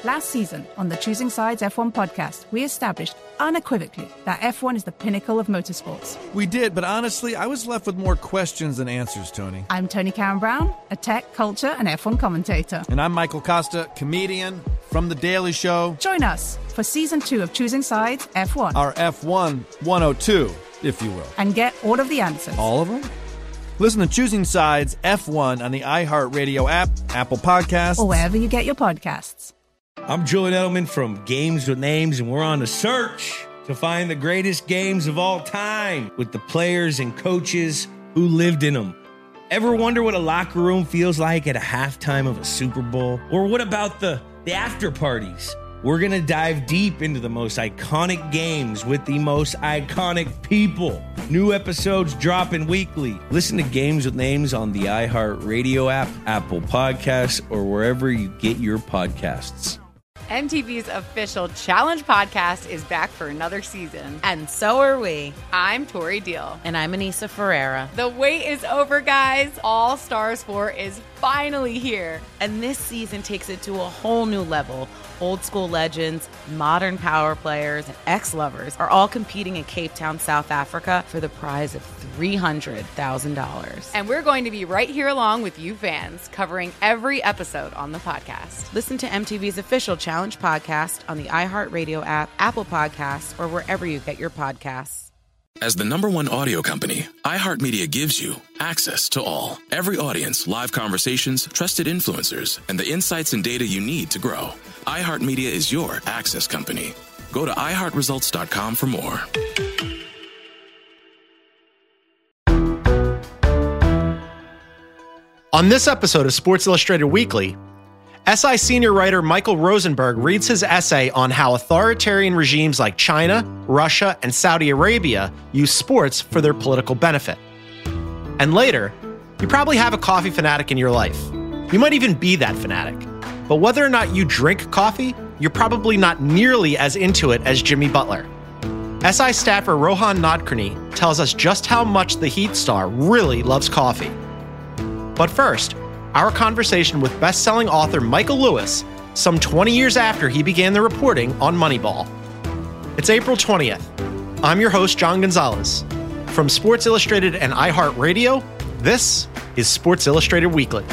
Last season, on the Choosing Sides F1 podcast, we established unequivocally that F1 is the pinnacle of motorsports. We did, but honestly, I was left with more questions than answers, Tony. I'm Tony Karen Brown, a tech, culture, and F1 commentator. And I'm Michael Costa, comedian from The Daily Show. Join us for Season 2 of Choosing Sides F1. Our F1 102, if you will. And get all of the answers. All of them? Listen to Choosing Sides F1 on the iHeartRadio app, Apple Podcasts, or wherever you get your podcasts. I'm Julian Edelman from Games with Names, and we're on a search to find the greatest games of all time with the players and coaches who lived in them. Ever wonder what a locker room feels like at a halftime of a Super Bowl? Or what about the after parties? We're going to dive deep into the most iconic games with the most iconic people. New episodes dropping weekly. Listen to Games with Names on the iHeartRadio app, Apple Podcasts, or wherever you get your podcasts. MTV's official Challenge podcast is back for another season. And so are we. I'm Tori Deal. And I'm Anissa Ferreira. The wait is over, guys. All Stars 4 is finally here. And this season takes it to a whole new level. Old school legends, modern power players, and ex-lovers are all competing in Cape Town, South Africa for the prize of $300,000. And we're going to be right here along with you fans, covering every episode on the podcast. Listen to MTV's official Challenge podcast on the iHeartRadio app, Apple Podcasts, or wherever you get your podcasts. As the #1 audio company, iHeartMedia gives you access to all. Every audience, live conversations, trusted influencers, and the insights and data you need to grow. iHeartMedia is your access company. Go to iHeartResults.com for more. On this episode of Sports Illustrated Weekly, SI senior writer Michael Rosenberg reads his essay on how authoritarian regimes like China, Russia, and Saudi Arabia use sports for their political benefit. And later, you probably have a coffee fanatic in your life. You might even be that fanatic. But whether or not you drink coffee, you're probably not nearly as into it as Jimmy Butler. SI staffer Rohan Nadkarni tells us just how much the Heat star really loves coffee. But first, our conversation with best-selling author Michael Lewis, some 20 years after he began the reporting on Moneyball. It's April 20th. I'm your host, John Gonzalez. From Sports Illustrated and iHeartRadio, this is Sports Illustrated Weekly.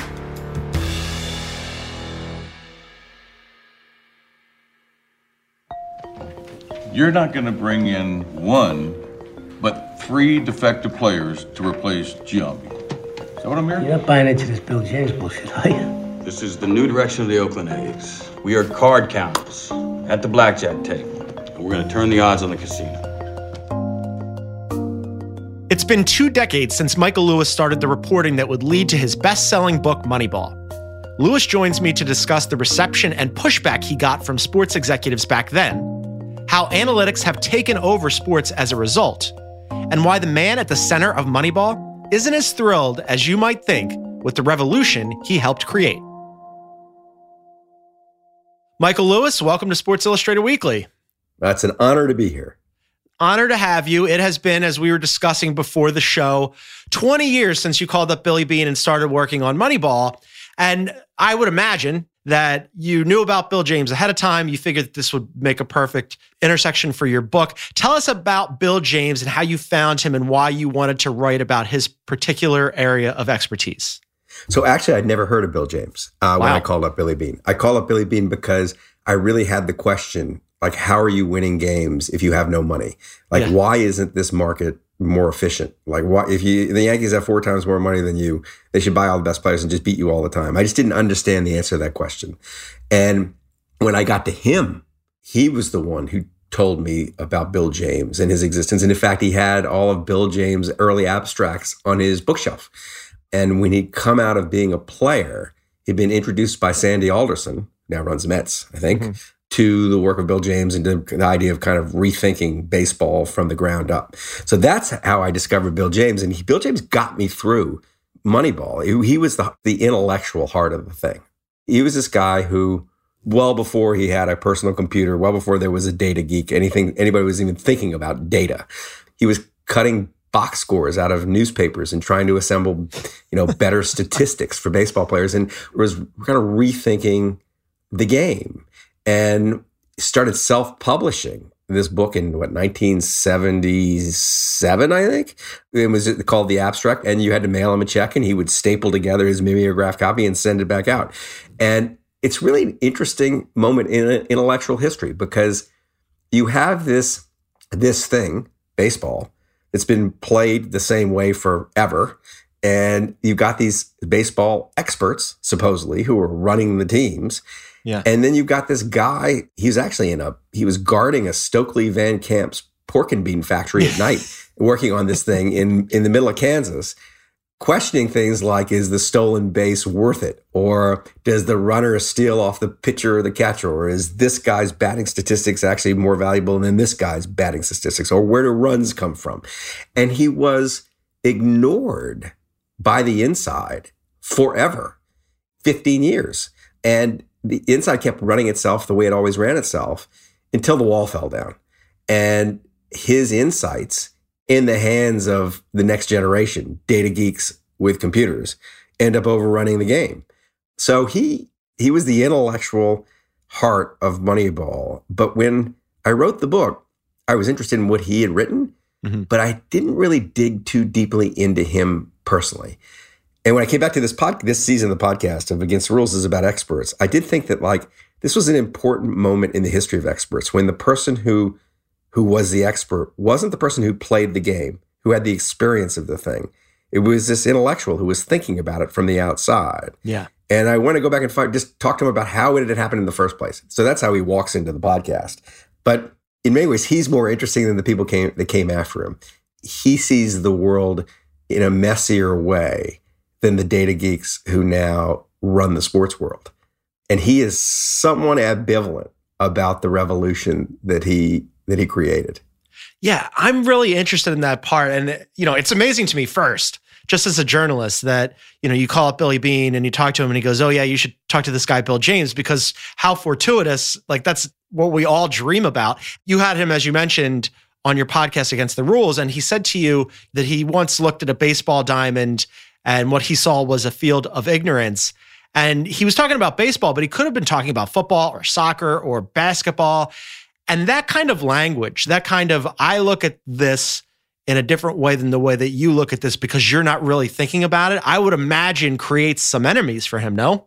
You're not going to bring in one, but 3 defective players to replace Giambi. Is that what I'm hearing? You're not buying into this Bill James bullshit, are you? This is the new direction of the Oakland A's. We are card counters at the blackjack table, and we're going to turn the odds on the casino. It's been 2 decades since Michael Lewis started the reporting that would lead to his best-selling book, Moneyball. Lewis joins me to discuss the reception and pushback he got from sports executives back then, how analytics have taken over sports as a result, and why the man at the center of Moneyball isn't as thrilled as you might think with the revolution he helped create. Michael Lewis, welcome to Sports Illustrated Weekly. It's an honor to be here. Honor to have you. It has been, as we were discussing before the show, 20 years since you called up Billy Beane and started working on Moneyball. And I would imagine that you knew about Bill James ahead of time. You figured that this would make a perfect intersection for your book. Tell us about Bill James and how you found him and why you wanted to write about his particular area of expertise. So actually, I'd never heard of Bill James when I called up Billy Beane. I called up Billy Beane because I really had the question, like, how are you winning games if you have no money? Like, why isn't this market more efficient? Like, why, if the Yankees have 4 times more money than you, they should buy all the best players and just beat you all the time. I just didn't understand the answer to that question. And when I got to him, he was the one who told me about Bill James and his existence. And in fact, he had all of Bill James' early abstracts on his bookshelf. And when he'd come out of being a player, he'd been introduced by Sandy Alderson, now runs Mets, I think, to the work of Bill James and the idea of kind of rethinking baseball from the ground up. So that's how I discovered Bill James. And Bill James got me through Moneyball. He was the intellectual heart of the thing. He was this guy who, well before he had a personal computer, well before there was a data geek, anybody was even thinking about data, he was cutting box scores out of newspapers and trying to assemble, better statistics for baseball players, and was kind of rethinking the game. and started self-publishing this book in 1977, I think. It was called The Abstract, and you had to mail him a check, and he would staple together his mimeograph copy and send it back out. And it's really an interesting moment in intellectual history, because you have this thing, baseball, that's been played the same way forever. And you've got these baseball experts, supposedly, who are running the teams. Yeah. And then you've got this guy, he was guarding a Stokely Van Camp's pork and bean factory at night, working on this thing in the middle of Kansas, questioning things like, is the stolen base worth it? Or does the runner steal off the pitcher or the catcher? Or is this guy's batting statistics actually more valuable than this guy's batting statistics? Or where do runs come from? And he was ignored by the inside forever, 15 years. And the inside kept running itself the way it always ran itself until the wall fell down. And his insights in the hands of the next generation, data geeks with computers, end up overrunning the game. So he was the intellectual heart of Moneyball. But when I wrote the book, I was interested in what he had written, but I didn't really dig too deeply into him personally. And when I came back to this season of the podcast of Against the Rules is about experts, I did think that this was an important moment in the history of experts, when the person who was the expert wasn't the person who played the game, who had the experience of the thing. It was this intellectual who was thinking about it from the outside. Yeah. And I want to go back and just talk to him about how it had happened in the first place. So that's how he walks into the podcast. But in many ways, he's more interesting than the people that came after him. He sees the world in a messier way than the data geeks who now run the sports world. And he is somewhat ambivalent about the revolution that he created. Yeah, I'm really interested in that part. And, it's amazing to me first, just as a journalist, that, you call up Billy Beane and you talk to him and he goes, oh yeah, you should talk to this guy, Bill James, because how fortuitous, that's what we all dream about. You had him, as you mentioned, on your podcast Against the Rules, and he said to you that he once looked at a baseball diamond and what he saw was a field of ignorance. And he was talking about baseball, but he could have been talking about football or soccer or basketball. And that kind of language, I look at this in a different way than the way that you look at this because you're not really thinking about it, I would imagine creates some enemies for him, no?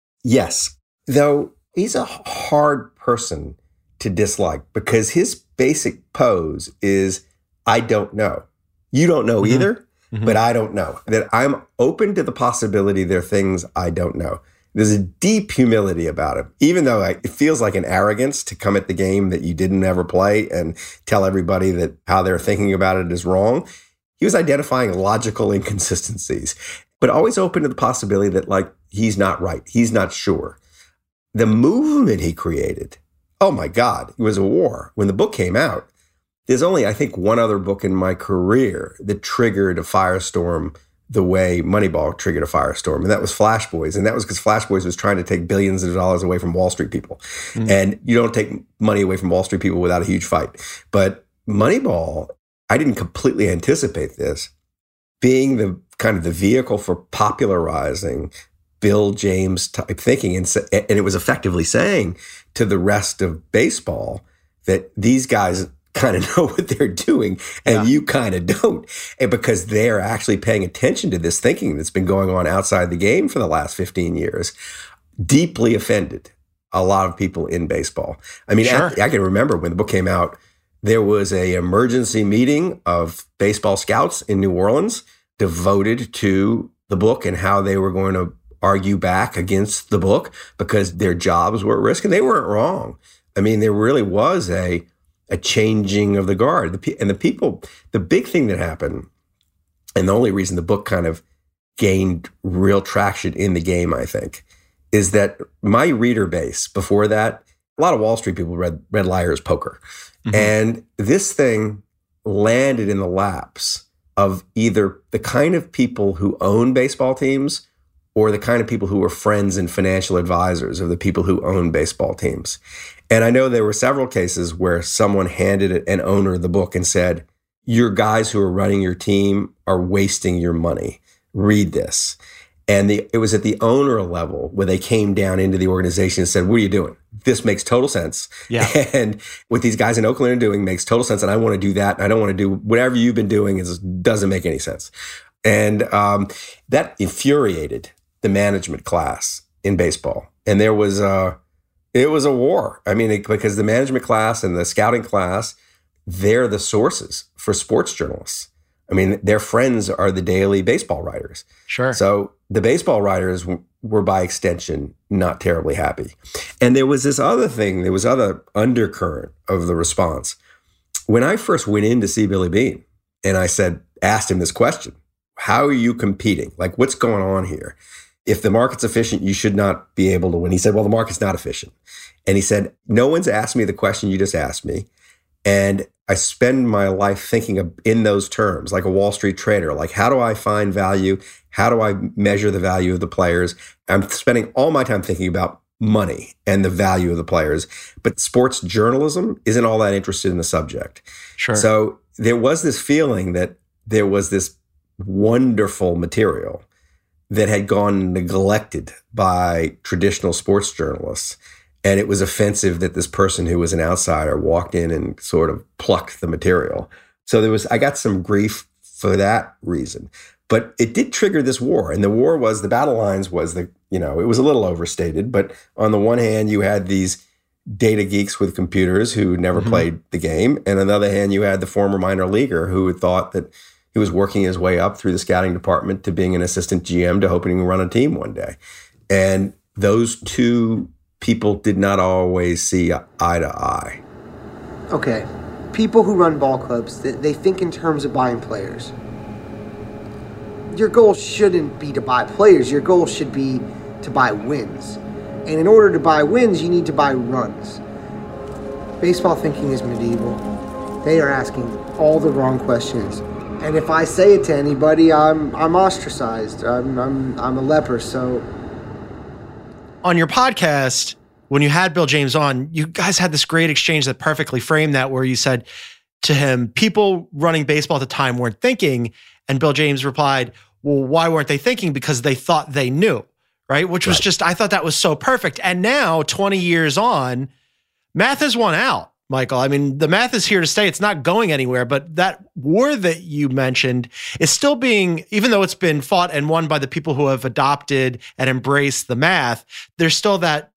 Yes. Though he's a hard person to dislike because his basic pose is, I don't know. You don't know either. But I don't know. That I'm open to the possibility there are things I don't know. There's a deep humility about him, even though it feels like an arrogance to come at the game that you didn't ever play and tell everybody that how they're thinking about it is wrong. He was identifying logical inconsistencies, but always open to the possibility that he's not right. He's not sure. The movement he created, oh my God, it was a war. When the book came out, there's only, I think, one other book in my career that triggered a firestorm the way Moneyball triggered a firestorm, and that was Flash Boys. And that was because Flash Boys was trying to take billions of dollars away from Wall Street people. And you don't take money away from Wall Street people without a huge fight. But Moneyball, I didn't completely anticipate this, being the kind of the vehicle for popularizing Bill James type thinking. And it was effectively saying to the rest of baseball that these guys kind of know what they're doing and you kind of don't. And because they're actually paying attention to this thinking that's been going on outside the game for the last 15 years, deeply offended a lot of people in baseball. I mean, I can remember when the book came out, there was a emergency meeting of baseball scouts in New Orleans devoted to the book and how they were going to argue back against the book because their jobs were at risk, and they weren't wrong. I mean, there really was a changing of the guard. The big thing that happened, and the only reason the book kind of gained real traction in the game, I think, is that my reader base before that, a lot of Wall Street people read Liar's Poker. And this thing landed in the laps of either the kind of people who own baseball teams or the kind of people who were friends and financial advisors of the people who own baseball teams. And I know there were several cases where someone handed an owner the book and said, your guys who are running your team are wasting your money. Read this. And it was at the owner level where they came down into the organization and said, what are you doing? this makes total sense. Yeah. And what these guys in Oakland are doing makes total sense. And I want to do that. And I don't want to do whatever you've been doing. It doesn't make any sense. And that infuriated the management class in baseball. And it was a war. I mean, because the management class and the scouting class, they're the sources for sports journalists. I mean, their friends are the daily baseball writers. Sure. So the baseball writers were by extension not terribly happy. And there was this other thing, there was other undercurrent of the response. When I first went in to see Billy Beane and I asked him this question, how are you competing? Like, what's going on here? If the market's efficient, you should not be able to win. He said, well, the market's not efficient. And he said, no one's asked me the question you just asked me. And I spend my life thinking in those terms, like a Wall Street trader. Like, how do I find value? How do I measure the value of the players? I'm spending all my time thinking about money and the value of the players. But sports journalism isn't all that interested in the subject. Sure. So there was this feeling that there was this wonderful material that had gone neglected by traditional sports journalists. And it was offensive that this person who was an outsider walked in and sort of plucked the material. So I got some grief for that reason. But it did trigger this war. And the war was, the battle lines was it was a little overstated. But on the one hand, you had these data geeks with computers who never played the game. And on the other hand, you had the former minor leaguer who thought that he was working his way up through the scouting department to being an assistant GM to hoping to run a team one day. And those two people did not always see eye to eye. Okay, people who run ball clubs, they think in terms of buying players. Your goal shouldn't be to buy players. Your goal should be to buy wins. And in order to buy wins, you need to buy runs. Baseball thinking is medieval. They are asking all the wrong questions. And if I say it to anybody, I'm ostracized. I'm a leper, so... On your podcast, when you had Bill James on, you guys had this great exchange that perfectly framed that, where you said to him, people running baseball at the time weren't thinking. And Bill James replied, well, why weren't they thinking? Because they thought they knew, right? Which was just, I thought that was so perfect. And now, 20 years on, math has won out, Michael. I mean, the math is here to stay. It's not going anywhere. But that war that you mentioned is still being, even though it's been fought and won by the people who have adopted and embraced the math, there's still that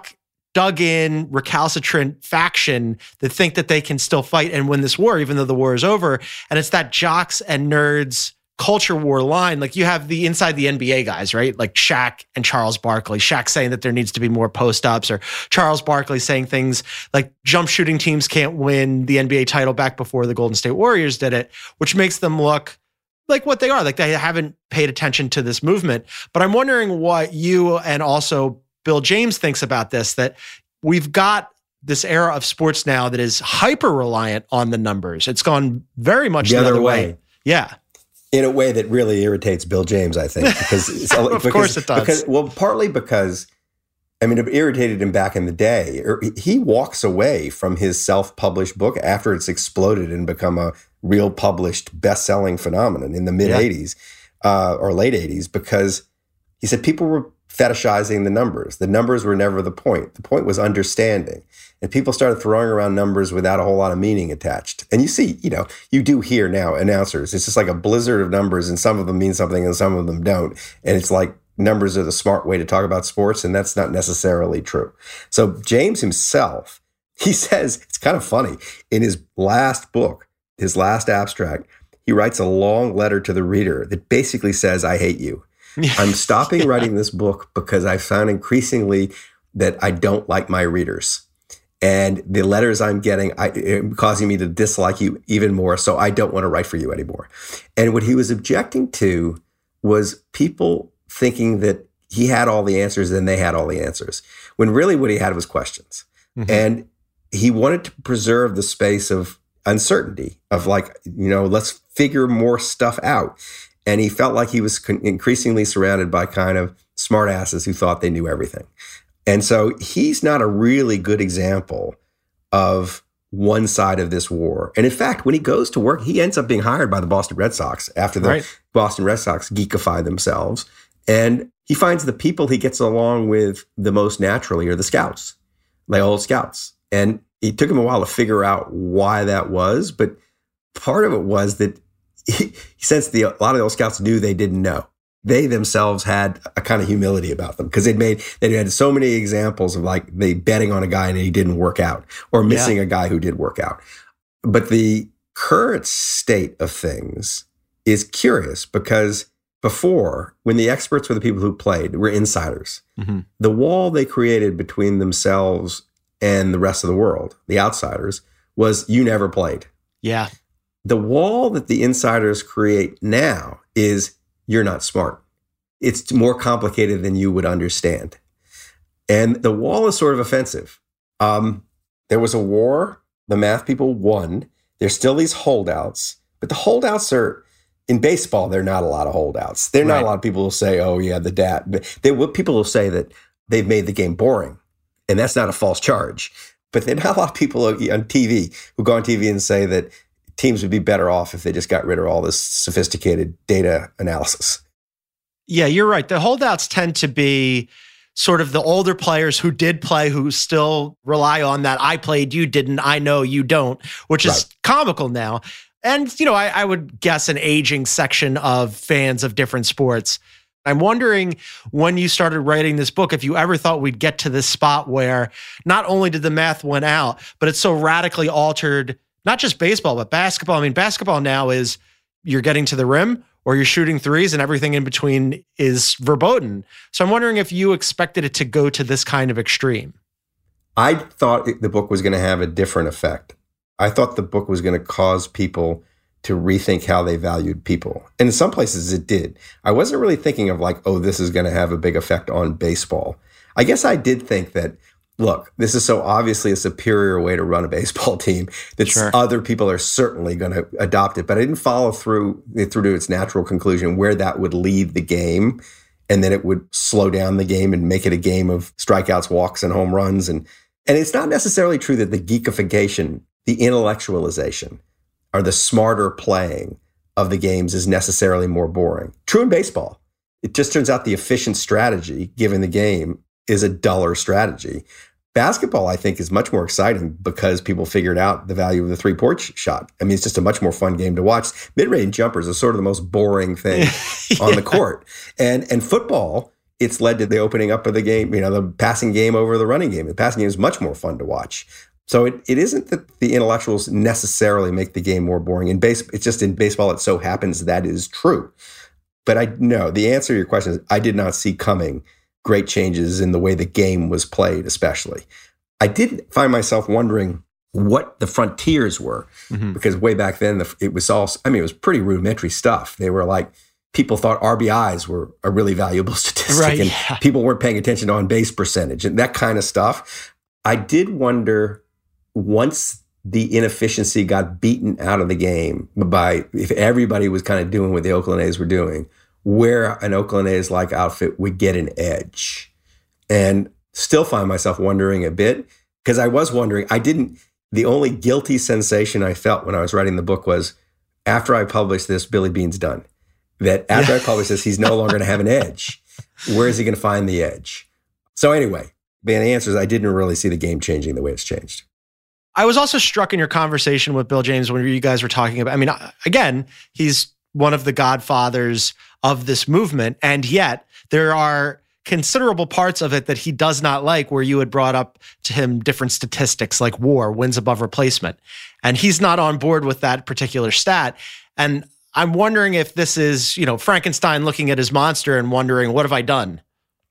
dug in, recalcitrant faction that think that they can still fight and win this war, even though the war is over. And it's that jocks and nerds culture war line. Like, you have the inside the NBA guys, right? Like Shaq and Charles Barkley. Shaq saying that there needs to be more post-ups, or Charles Barkley saying things like jump shooting teams can't win the NBA title back before the Golden State Warriors did it, which makes them look like what they are. Like, they haven't paid attention to this movement. But I'm wondering what you and also Bill James thinks about this, that we've got this era of sports now that is hyper reliant on the numbers. It's gone very much the other way. Yeah. In a way that really irritates Bill James, I think. Because of course it does. Partly because, I mean, it irritated him back in the day. He walks away from his self-published book after it's exploded and become a real published best-selling phenomenon in the mid-'80s or late 80s, because he said people were fetishizing the numbers. The numbers were never the point. The point was understanding. And people started throwing around numbers without a whole lot of meaning attached. And you see, you do hear now announcers. It's just like a blizzard of numbers, and some of them mean something and some of them don't. And it's like numbers are the smart way to talk about sports, and that's not necessarily true. So James himself, he says, it's kind of funny, in his last book, his last abstract, he writes a long letter to the reader that basically says, I hate you. I'm stopping writing this book because I found increasingly that I don't like my readers. And the letters I'm getting causing me to dislike you even more, so I don't want to write for you anymore. And what he was objecting to was people thinking that he had all the answers and they had all the answers, when really what he had was questions. Mm-hmm. And he wanted to preserve the space of uncertainty, of like, let's figure more stuff out. And he felt like he was increasingly surrounded by kind of smartasses who thought they knew everything. And so he's not a really good example of one side of this war. And in fact, when he goes to work, he ends up being hired by the Boston Red Sox after the Boston Red Sox geekify themselves. And he finds the people he gets along with the most naturally are the scouts. like old scouts. And it took him a while to figure out why that was, but part of it was that he sensed a lot of the old scouts knew they didn't know. They themselves had a kind of humility about them because they had so many examples of like they betting on a guy and he didn't work out, or missing a guy who did work out. But the current state of things is curious because before, when the experts were the people who played, were insiders, the wall they created between themselves and the rest of the world, the outsiders, was you never played. Yeah. The wall that the insiders create now is you're not smart. It's more complicated than you would understand. And the wall is sort of offensive. There was a war. The math people won. There's still these holdouts. But the holdouts are, in baseball, they're not a lot of holdouts. They're not a lot of people who say, oh, yeah, the dad. People will say that they've made the game boring. And that's not a false charge. But there are not a lot of people on TV who go on TV and say that teams would be better off if they just got rid of all this sophisticated data analysis. Yeah, you're right. The holdouts tend to be sort of the older players who did play, who still rely on that I played, you didn't, I know, you don't, which is comical now. And, I would guess an aging section of fans of different sports. I'm wondering when you started writing this book, if you ever thought we'd get to this spot where not only did the math win out, but it's so radically altered not just baseball, but basketball. I mean, basketball now is you're getting to the rim or you're shooting threes and everything in between is verboten. So I'm wondering if you expected it to go to this kind of extreme. I thought the book was going to have a different effect. I thought the book was going to cause people to rethink how they valued people. And in some places it did. I wasn't really thinking of like, oh, this is going to have a big effect on baseball. I guess I did think that, look, this is so obviously a superior way to run a baseball team that other people are certainly going to adopt it. But I didn't follow through to its natural conclusion where that would lead the game, and then it would slow down the game and make it a game of strikeouts, walks, and home runs. And it's not necessarily true that the geekification, the intellectualization, or the smarter playing of the games is necessarily more boring. True in baseball. It just turns out the efficient strategy, given the game, is a duller strategy. Basketball, I think, is much more exciting because people figured out the value of the three-point shot. I mean, it's just a much more fun game to watch. Mid-range jumpers are sort of the most boring thing on the court. And football, it's led to the opening up of the game, the passing game over the running game. The passing game is much more fun to watch. So it isn't that the intellectuals necessarily make the game more boring. It's just in baseball, it so happens that is true. But the answer to your question is I did not see coming great changes in the way the game was played, especially. I did find myself wondering what the frontiers were, because way back then, it was pretty rudimentary stuff. They were like, people thought RBIs were a really valuable statistic, and people weren't paying attention to on-base percentage and that kind of stuff. I did wonder, once the inefficiency got beaten out of the game if everybody was kind of doing what the Oakland A's were doing, where an Oakland A's-like outfit would get an edge. And still find myself wondering a bit, because I was wondering, the only guilty sensation I felt when I was writing the book was, after I publish this, Billy Beane's done. That after I publish this, he's no longer going to have an edge. Where is he going to find the edge? So anyway, the answer is I didn't really see the game changing the way it's changed. I was also struck in your conversation with Bill James when you guys were talking about, again, he's one of the godfathers of this movement. And yet there are considerable parts of it that he does not like, where you had brought up to him different statistics like WAR, wins above replacement. And he's not on board with that particular stat. And I'm wondering if this is, Frankenstein looking at his monster and wondering, what have I done?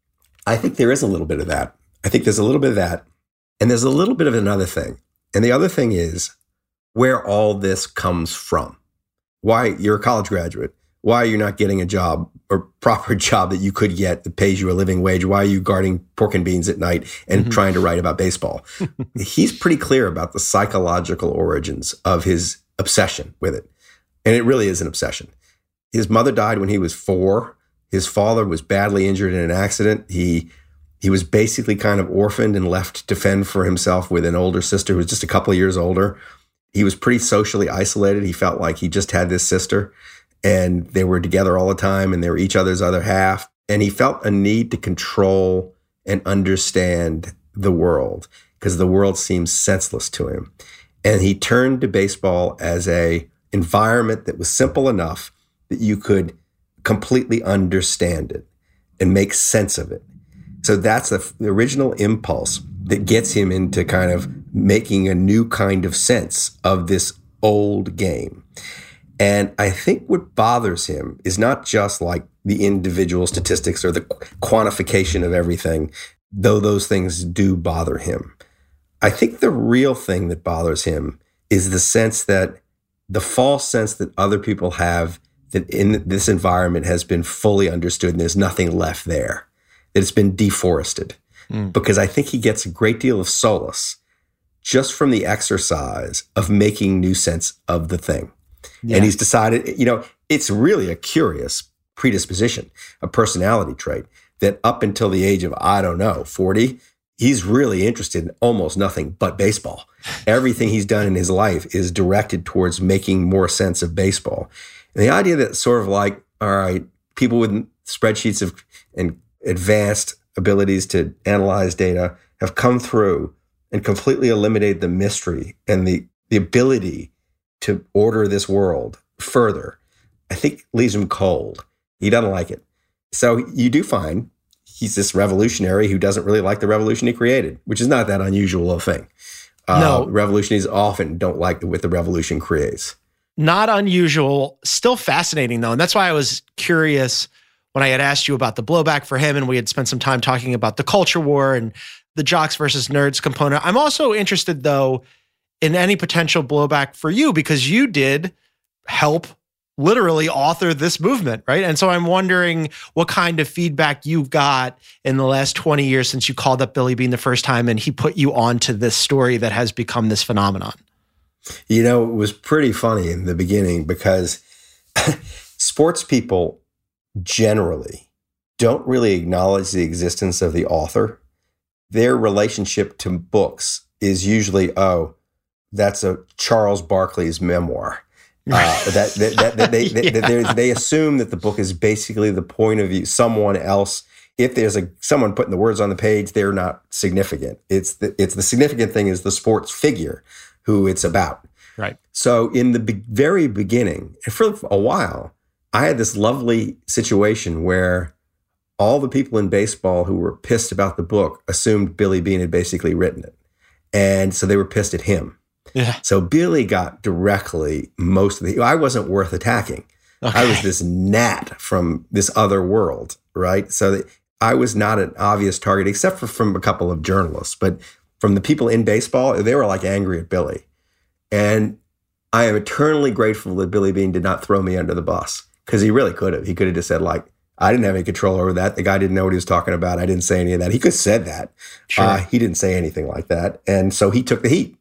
I think there is a little bit of that. I think there's a little bit of that. And there's a little bit of another thing. And the other thing is where all this comes from. Why you're a college graduate. Why are you not getting a job or proper job that you could get that pays you a living wage? Why are you guarding pork and beans at night and trying to write about baseball? He's pretty clear about the psychological origins of his obsession with it. And it really is an obsession. His mother died when he was 4. His father was badly injured in an accident. He was basically kind of orphaned and left to fend for himself with an older sister who was just a couple of years older. He was pretty socially isolated. He felt like he just had this sister and they were together all the time and they were each other's other half. And he felt a need to control and understand the world. because the world seems senseless to him. And he turned to baseball as a environment that was simple enough that you could completely understand it and make sense of it. So that's the original impulse that gets him into kind of making a new kind of sense of this old game. And I think what bothers him is not just like the individual statistics or the quantification of everything, though those things do bother him. I think the real thing that bothers him is the sense that the false sense that other people have that in this environment has been fully understood and there's nothing left there, that it's been deforested. Because I think he gets a great deal of solace just from the exercise of making new sense of the thing. Yeah. And he's decided, it's really a curious predisposition, a personality trait that up until the age of, 40, he's really interested in almost nothing but baseball. Everything he's done in his life is directed towards making more sense of baseball. And the idea that sort of like, all right, people with spreadsheets and advanced abilities to analyze data have come through and completely eliminated the mystery and the ability to order this world further, I think leaves him cold. He doesn't like it. So you do find he's this revolutionary who doesn't really like the revolution he created, which is not that unusual a thing. No. Revolutionaries often don't like what the revolution creates. Not unusual, still fascinating though. And that's why I was curious when I had asked you about the blowback for him and we had spent some time talking about the culture war and the jocks versus nerds component. I'm also interested though in any potential blowback for you because you did help literally author this movement, right? And so I'm wondering what kind of feedback you got in the last 20 years since you called up Billy Beane the first time and he put you onto this story that has become this phenomenon. It was pretty funny in the beginning because sports people generally don't really acknowledge the existence of the author. Their relationship to books is usually, that's a Charles Barkley's memoir. They assume that the book is basically the point of view, someone else. If there's someone putting the words on the page, they're not significant. It's the significant thing is the sports figure who it's about. Right. So in the very beginning, and for a while, I had this lovely situation where all the people in baseball who were pissed about the book assumed Billy Beane had basically written it. And so they were pissed at him. Yeah. So Billy got directly most of I wasn't worth attacking. Okay. I was this gnat from this other world, right? So I was not an obvious target, except for from a couple of journalists. But from the people in baseball, they were like angry at Billy. And I am eternally grateful that Billy Beane did not throw me under the bus because he really could have. He could have just said like, I didn't have any control over that. The guy didn't know what he was talking about. I didn't say any of that. He could have said that. Sure. He didn't say anything like that. And so he took the heat.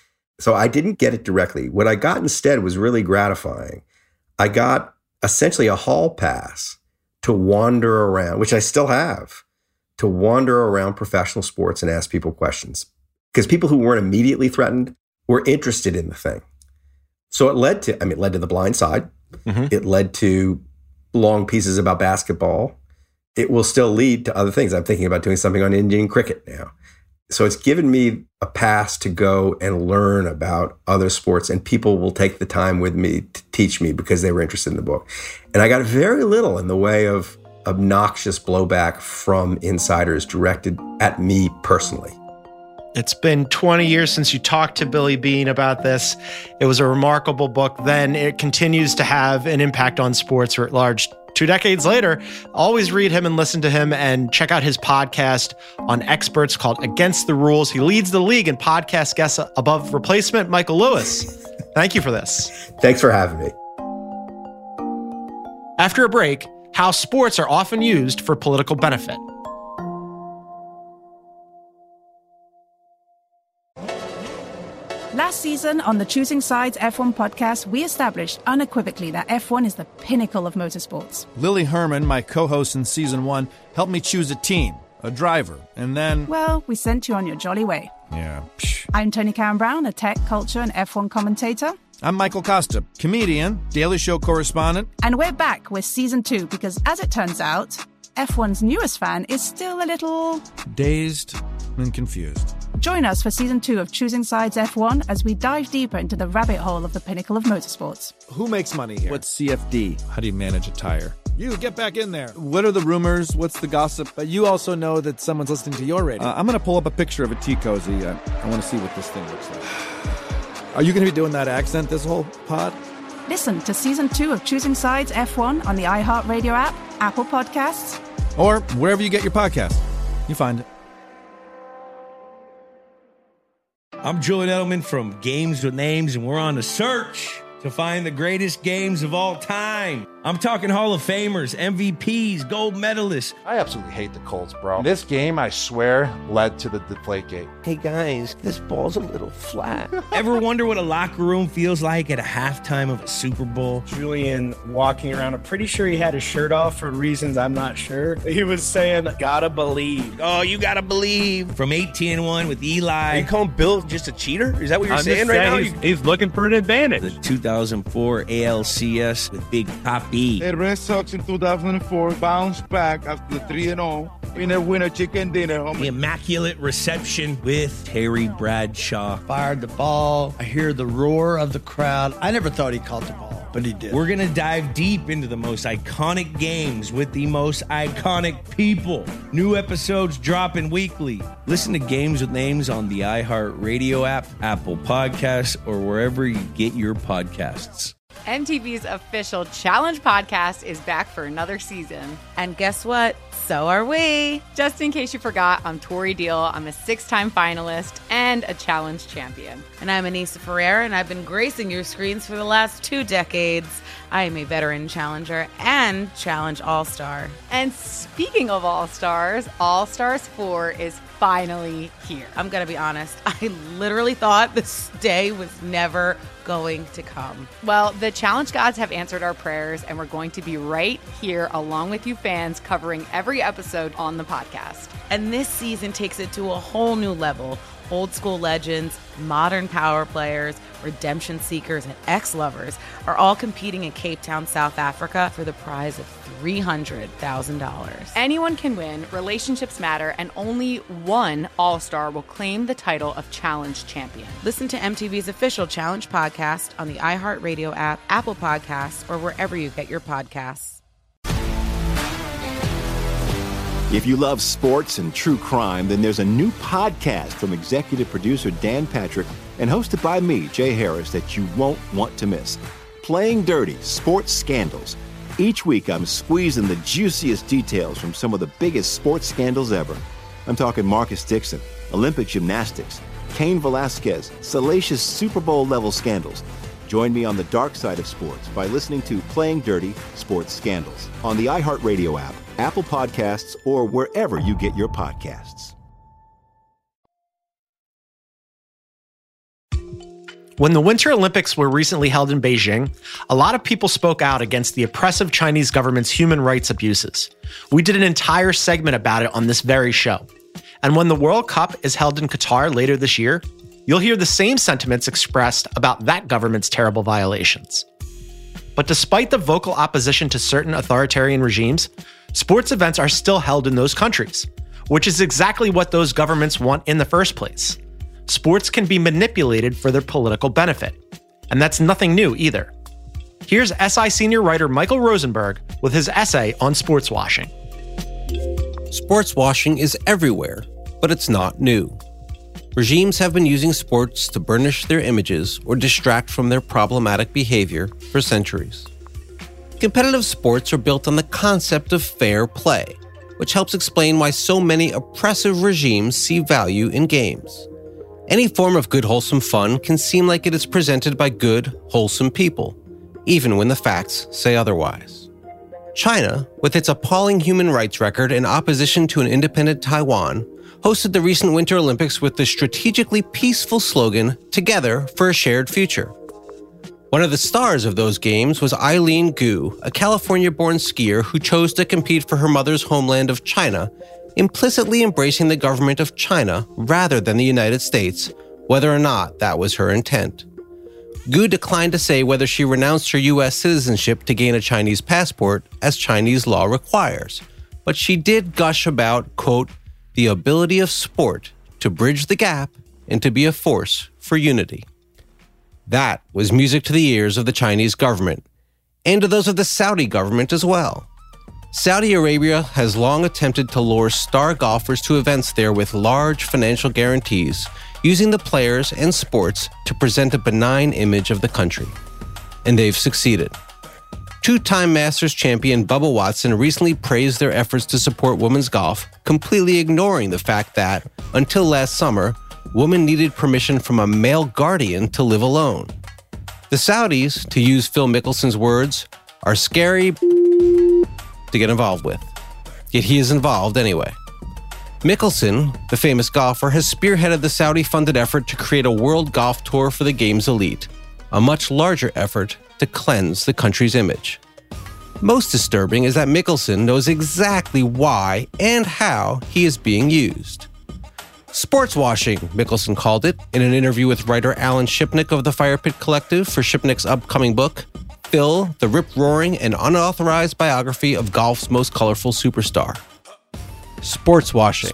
So I didn't get it directly. What I got instead was really gratifying. I got essentially a hall pass to wander around, which I still have, to wander around professional sports and ask people questions. Because people who weren't immediately threatened were interested in the thing. So it led to The Blind Side. Mm-hmm. It led to long pieces about basketball. It will still lead to other things. I'm thinking about doing something on Indian cricket now. So it's given me a pass to go and learn about other sports, and people will take the time with me to teach me because they were interested in the book. And I got very little in the way of obnoxious blowback from insiders directed at me personally. It's been 20 years since you talked to Billy Beane about this. It was a remarkable book then. It continues to have an impact on sports at large. 2 decades later, always read him and listen to him and check out his podcast on experts called Against the Rules. He leads the league in podcast guests above replacement. Michael Lewis, thank you for this. Thanks for having me. After a break, how sports are often used for political benefit. Last season on the Choosing Sides F1 podcast, we established unequivocally that F1 is the pinnacle of motorsports. Lily Herman, my co-host in Season 1, helped me choose a team, a driver, and then... Well, we sent you on your jolly way. Yeah. I'm Tony Karen Brown, a tech, culture, and F1 commentator. I'm Michael Costa, comedian, Daily Show correspondent. And we're back with Season 2 because, as it turns out, F1's newest fan is still a little... dazed and confused. Join us for Season 2 of Choosing Sides F1 as we dive deeper into the rabbit hole of the pinnacle of motorsports. Who makes money here? What's CFD? How do you manage a tire? You, get back in there. What are the rumors? What's the gossip? But you also know that someone's listening to your radio. I'm going to pull up a picture of a T-Cozy. I want to see what this thing looks like. Are you going to be doing that accent this whole pod? Listen to Season 2 of Choosing Sides F1 on the iHeartRadio app, Apple Podcasts, or wherever you get your podcast. You find it. I'm Julian Edelman from Games with Names, and we're on a search to find the greatest games of all time. I'm talking Hall of Famers, MVPs, gold medalists. I absolutely hate the Colts, bro. This game, I swear, led to the Deflategate. Hey, guys, this ball's a little flat. Ever wonder what a locker room feels like at a halftime of a Super Bowl? Julian walking around, I'm pretty sure he had his shirt off for reasons I'm not sure. He was saying, gotta believe. Oh, you gotta believe. From 18-1 with Eli. Are you calling Bill just a cheater? Is that what you're saying right now? He's looking for an advantage. The 2004 ALCS with Big Papi. The Red Sox in 2004 bounced back after the 3-0. Winner, chicken dinner. Homie. The Immaculate Reception with Terry Bradshaw. Fired the ball. I hear the roar of the crowd. I never thought he caught the ball, but he did. We're going to dive deep into the most iconic games with the most iconic people. New episodes dropping weekly. Listen to Games with Names on the iHeartRadio app, Apple Podcasts, or wherever you get your podcasts. MTV's official Challenge podcast is back for another season. And guess what? So are we. Just in case you forgot, I'm Tori Deal. I'm a 6-time finalist and a Challenge champion. And I'm Anissa Ferreira, and I've been gracing your screens for the last 2 decades. I am a veteran challenger and Challenge All-Star. And speaking of All-Stars, All-Stars 4 is finally here. I'm going to be honest. I literally thought this day was never going to come. Well, the Challenge gods have answered our prayers, and we're going to be right here along with you fans covering every episode on the podcast. And this season takes it to a whole new level. Old school legends, modern power players, redemption seekers, and ex-lovers are all competing in Cape Town, South Africa for the prize of $300,000. Anyone can win, relationships matter, and only one All-Star will claim the title of Challenge champion. Listen to MTV's official Challenge podcast on the iHeartRadio app, Apple Podcasts, or wherever you get your podcasts. If you love sports and true crime, then there's a new podcast from executive producer Dan Patrick and hosted by me, Jay Harris, that you won't want to miss. Playing Dirty: Sports Scandals. Each week, I'm squeezing the juiciest details from some of the biggest sports scandals ever. I'm talking Marcus Dixon, Olympic gymnastics, Cain Velasquez, salacious Super Bowl-level scandals. Join me on the dark side of sports by listening to Playing Dirty: Sports Scandals on the iHeartRadio app, Apple Podcasts, or wherever you get your podcasts. When the Winter Olympics were recently held in Beijing, a lot of people spoke out against the oppressive Chinese government's human rights abuses. We did an entire segment about it on this very show. And when the World Cup is held in Qatar later this year, you'll hear the same sentiments expressed about that government's terrible violations. But despite the vocal opposition to certain authoritarian regimes, sports events are still held in those countries, which is exactly what those governments want in the first place. Sports can be manipulated for their political benefit, and that's nothing new either. Here's SI senior writer Michael Rosenberg with his essay on sports washing. Sports washing is everywhere, but it's not new. Regimes have been using sports to burnish their images or distract from their problematic behavior for centuries. Competitive sports are built on the concept of fair play, which helps explain why so many oppressive regimes see value in games. Any form of good, wholesome fun can seem like it is presented by good, wholesome people, even when the facts say otherwise. China, with its appalling human rights record in opposition to an independent Taiwan, hosted the recent Winter Olympics with the strategically peaceful slogan, "Together for a Shared Future." One of the stars of those games was Eileen Gu, a California-born skier who chose to compete for her mother's homeland of China, implicitly embracing the government of China rather than the United States, whether or not that was her intent. Gu declined to say whether she renounced her U.S. citizenship to gain a Chinese passport, as Chinese law requires, but she did gush about, quote, the ability of sport to bridge the gap and to be a force for unity. That was music to the ears of the Chinese government, and to those of the Saudi government as well. Saudi Arabia has long attempted to lure star golfers to events there with large financial guarantees, using the players and sports to present a benign image of the country. And they've succeeded. Two-time Masters champion Bubba Watson recently praised their efforts to support women's golf, completely ignoring the fact that, until last summer, women needed permission from a male guardian to live alone. The Saudis, to use Phil Mickelson's words, are scary to get involved with. Yet he is involved anyway. Mickelson, the famous golfer, has spearheaded the Saudi-funded effort to create a world golf tour for the game's elite, a much larger effort to cleanse the country's image. Most disturbing is that Mickelson knows exactly why and how he is being used. Sports washing, Mickelson called it in an interview with writer Alan Shipnick of the Fire Pit Collective for Shipnick's upcoming book, Phil, the rip-roaring and unauthorized biography of golf's most colorful superstar. Sports washing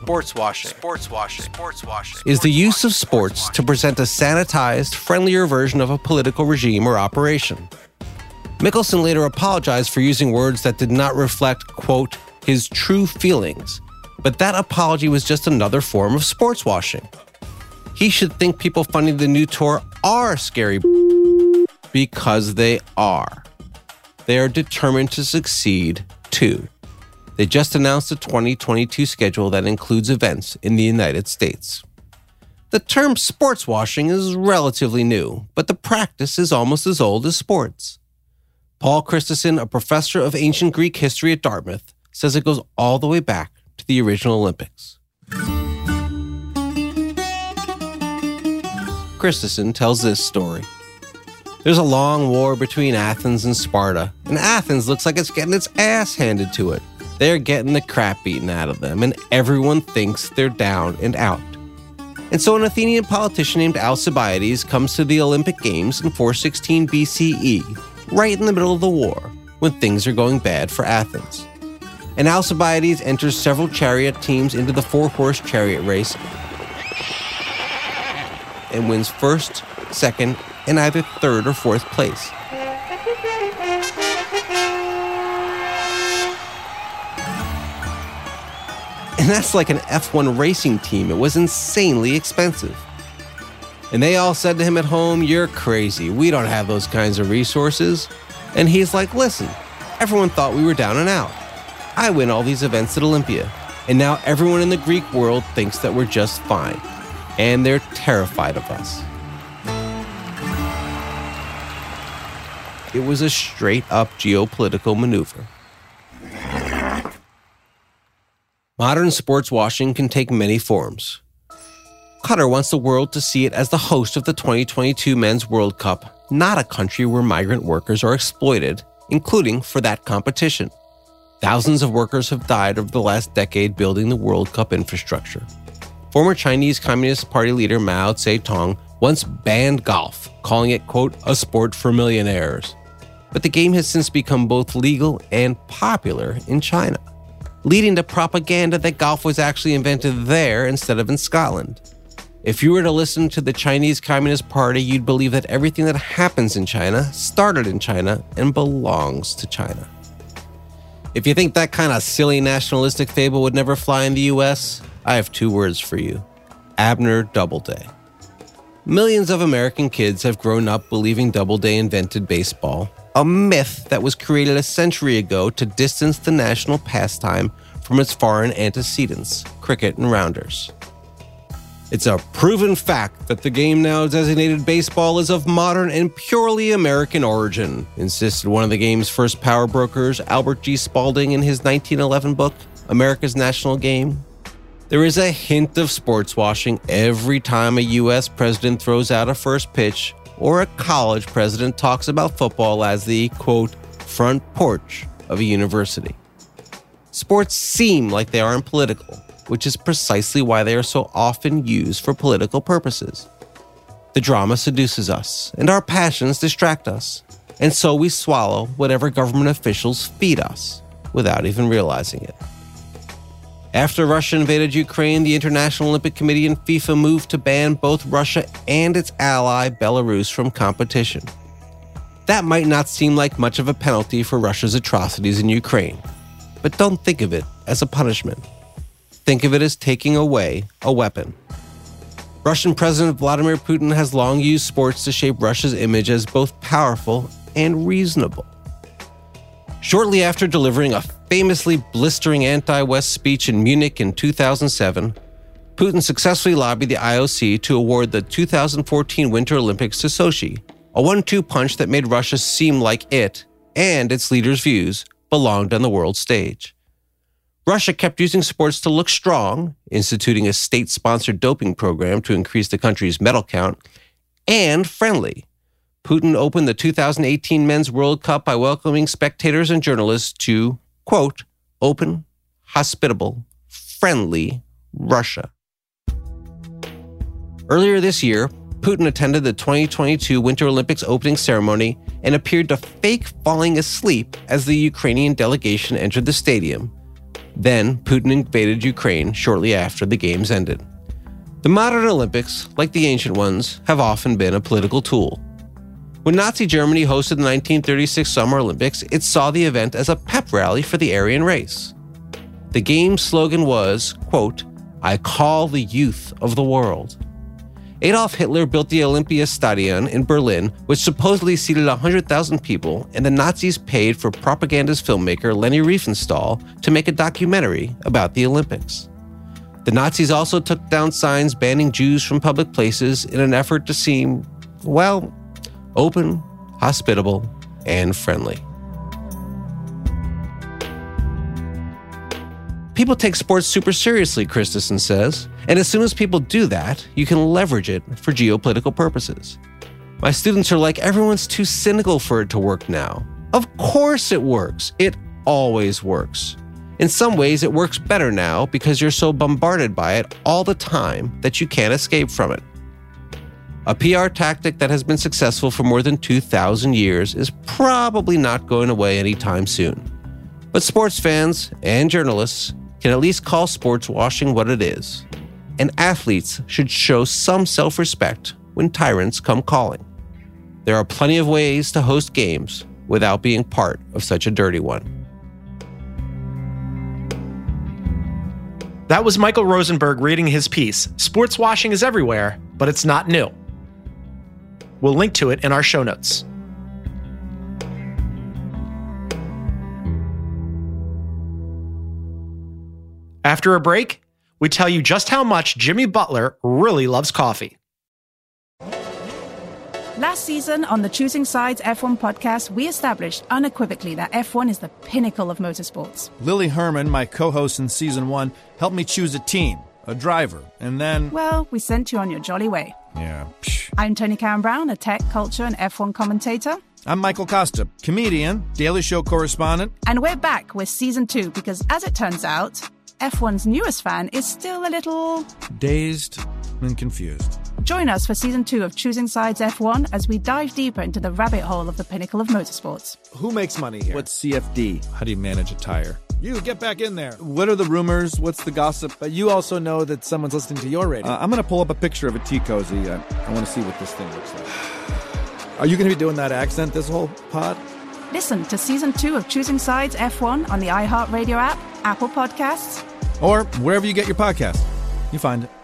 is the use of sports to present a sanitized, friendlier version of a political regime or operation. Mickelson later apologized for using words that did not reflect, quote, his true feelings, but that apology was just another form of sports washing. He should think people funding the new tour are scary because they are. They are determined to succeed, too. They just announced a 2022 schedule that includes events in the United States. The term sports washing is relatively new, but the practice is almost as old as sports. Paul Christensen, a professor of ancient Greek history at Dartmouth, says it goes all the way back to the original Olympics. Christensen tells this story. There's a long war between Athens and Sparta, and Athens looks like it's getting its ass handed to it. They're getting the crap beaten out of them, and everyone thinks they're down and out. And so an Athenian politician named Alcibiades comes to the Olympic Games in 416 BCE, right in the middle of the war, when things are going bad for Athens. And Alcibiades enters several chariot teams into the 4-horse chariot race and wins first, second, and either third or fourth place. And that's like an F1 racing team. It was insanely expensive. And they all said to him at home, "You're crazy. We don't have those kinds of resources." And he's like, "Listen, everyone thought we were down and out. I win all these events at Olympia. And now everyone in the Greek world thinks that we're just fine. And they're terrified of us." It was a straight-up geopolitical maneuver. Modern sports washing can take many forms. Qatar wants the world to see it as the host of the 2022 Men's World Cup, not a country where migrant workers are exploited, including for that competition. Thousands of workers have died over the last decade building the World Cup infrastructure. Former Chinese Communist Party leader Mao Zedong once banned golf, calling it, quote, a sport for millionaires. But the game has since become both legal and popular in China, leading to propaganda that golf was actually invented there instead of in Scotland. If you were to listen to the Chinese Communist Party, you'd believe that everything that happens in China started in China and belongs to China. If you think that kind of silly nationalistic fable would never fly in the US, I have 2 words for you: Abner Doubleday. Millions of American kids have grown up believing Doubleday invented baseball, a myth that was created a century ago to distance the national pastime from its foreign antecedents, cricket and rounders. It's a proven fact that the game now designated baseball is of modern and purely American origin, insisted one of the game's first power brokers, Albert G. Spalding, in his 1911 book, America's National Game. There is a hint of sports washing every time a U.S. president throws out a first pitch or a college president talks about football as the, quote, front porch of a university. Sports seem like they aren't political, which is precisely why they are so often used for political purposes. The drama seduces us, and our passions distract us, and so we swallow whatever government officials feed us without even realizing it. After Russia invaded Ukraine, the International Olympic Committee and FIFA moved to ban both Russia and its ally, Belarus, from competition. That might not seem like much of a penalty for Russia's atrocities in Ukraine, but don't think of it as a punishment. Think of it as taking away a weapon. Russian President Vladimir Putin has long used sports to shape Russia's image as both powerful and reasonable. Shortly after delivering a famously blistering anti-West speech in Munich in 2007, Putin successfully lobbied the IOC to award the 2014 Winter Olympics to Sochi, a 1-2 punch that made Russia seem like it, and its leaders' views, belonged on the world stage. Russia kept using sports to look strong, instituting a state-sponsored doping program to increase the country's medal count, and friendly. Putin opened the 2018 Men's World Cup by welcoming spectators and journalists to, quote, open, hospitable, friendly Russia. Earlier this year, Putin attended the 2022 Winter Olympics opening ceremony and appeared to fake falling asleep as the Ukrainian delegation entered the stadium. Then, Putin invaded Ukraine shortly after the games ended. The modern Olympics, like the ancient ones, have often been a political tool. When Nazi Germany hosted the 1936 Summer Olympics, it saw the event as a pep rally for the Aryan race. The game's slogan was, quote, I call the youth of the world. Adolf Hitler built the Olympiastadion in Berlin, which supposedly seated 100,000 people, and the Nazis paid for propagandist filmmaker Leni Riefenstahl to make a documentary about the Olympics. The Nazis also took down signs banning Jews from public places in an effort to seem, well, open, hospitable, and friendly. People take sports super seriously, Christensen says, and as soon as people do that, you can leverage it for geopolitical purposes. My students are like, everyone's too cynical for it to work now. Of course it works. It always works. In some ways, it works better now because you're so bombarded by it all the time that you can't escape from it. A PR tactic that has been successful for more than 2,000 years is probably not going away anytime soon. But sports fans and journalists can at least call sports washing what it is. And athletes should show some self-respect when tyrants come calling. There are plenty of ways to host games without being part of such a dirty one. That was Michael Rosenberg reading his piece, Sports Washing is Everywhere, but It's Not New. We'll link to it in our show notes. After a break, we tell you just how much Jimmy Butler really loves coffee. Last season on the Choosing Sides F1 podcast, we established unequivocally that F1 is the pinnacle of motorsports. Lily Herman, my co-host in Season 1, helped me choose a team, a driver, and then... Well, we sent you on your jolly way. Yeah, I'm Tony Karen Brown, a tech, culture, and F1 commentator. I'm Michael Costa, comedian, Daily Show correspondent. And we're back with Season 2 because, as it turns out, F1's newest fan is still a little... dazed and confused. Join us for Season 2 of Choosing Sides F1 as we dive deeper into the rabbit hole of the pinnacle of motorsports. Who makes money here? What's CFD? How do you manage a tire? You, get back in there. What are the rumors? What's the gossip? But you also know that someone's listening to your radio. I'm going to pull up a picture of a tea cozy. I want to see what this thing looks like. Are you going to be doing that accent this whole pod? Listen to Season 2 of Choosing Sides F1 on the iHeartRadio app, Apple Podcasts, or wherever you get your podcast. You find it.